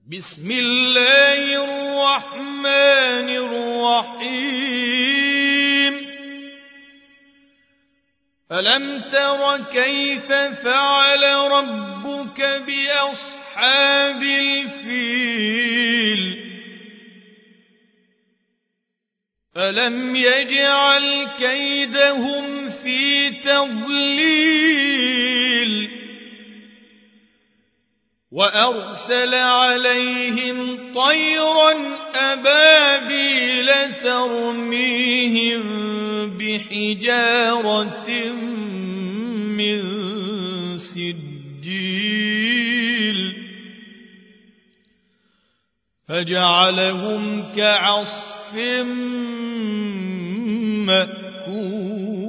بسم الله الرحمن الرحيم ألم تر كيف فعل ربك بأصحاب الفيل ألم يجعل كيدهم في تضليل وأرسل عليهم طيرا أبابيل ترميهم بحجارة من سجيل فجعلهم كعصف مأكول